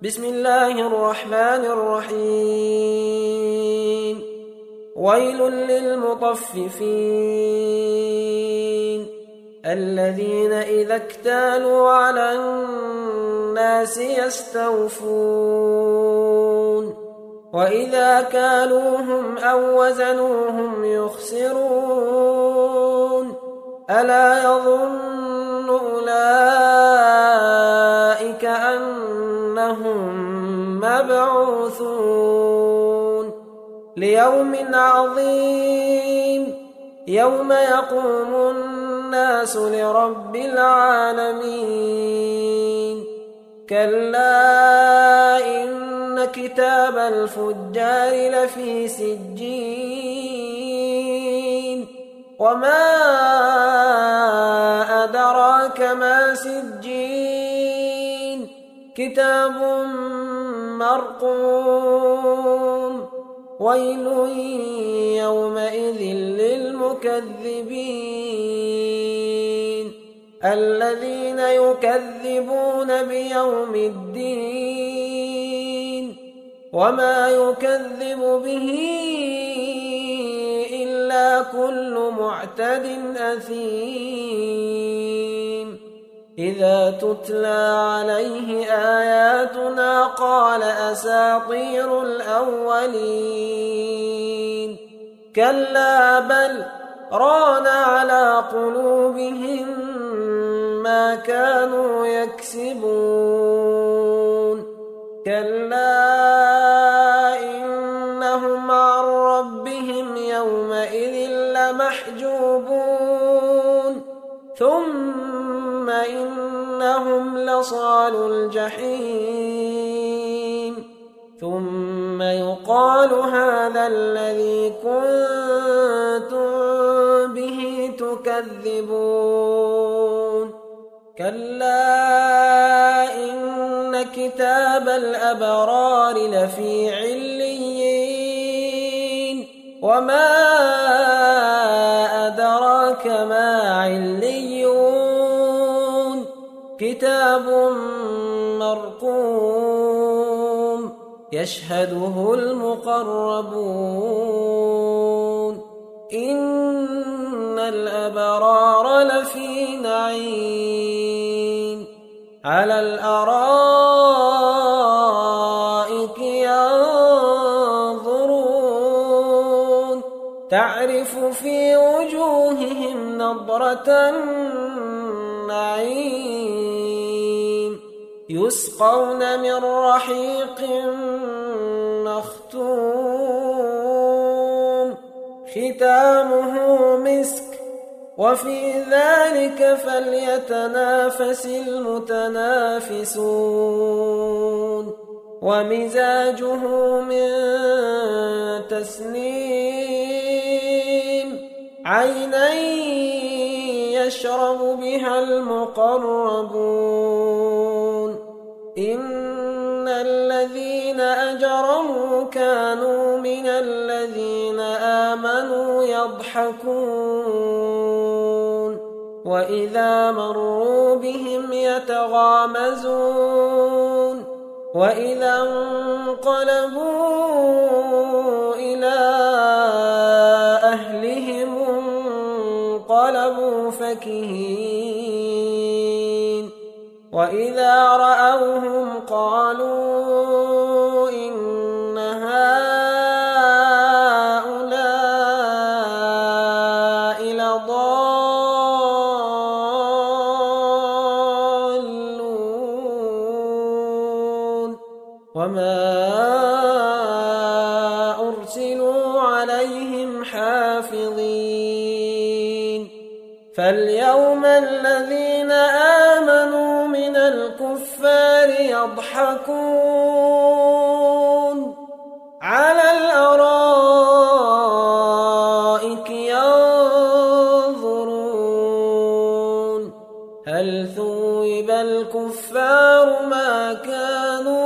بسم الله الرحمن الرحيم. ويل للمطففين الذين إذا اكتالوا على الناس يستوفون وإذا كالوهم أو وزنوهم يخسرون ألا يظن أولئك أنهم مبعوثون ليوم عظيم يوم يقوم الناس لرب العالمين. كلا إن كتاب الفجار لفي سجين وما أدراك ما سجين كتاب مرقوم ويل يومئذ للمكذبين الذين يكذبون بيوم الدين وما يكذب به إلا كل معتد أثيم إذا تتلى عليه آياتنا قال أساطير الأولين كلا بل ران على قلوبهم ما كانوا يكسبون كلا إنهم عن ربهم يومئذ لمحجوبون ثم إنهم لصالو الجحيم ثم يقال هذا الذي كنتم به تكذبون كلا إن كتاب الأبرار لفي عليين وما أدراك ما عليون كتاب مرقوم يشهده المقربون إن الأبرار لفي نعيم على الأرائك ينظرون تعرف في وجوههم نضرة النعيم يسقون من رحيق مختوم ختامه مسك وفي ذلك فليتنافس المتنافسون ومزاجه من تسنيم عينا يشرب بها المقربون إن الذين أجرموا كانوا من الذين آمنوا يضحكون وإذا مروا بهم يتغامزون وإذا انقلبوا إلى أهلهم انقلبوا فكهين وإذا رأوهم قالوا إن هؤلاء لضالون وما أرسلوا عليهم حافظين فاليوم الذين آمنوا من الكفار يضحكون على الأرائك ينظرون هل ثوب الكفار ما كانوا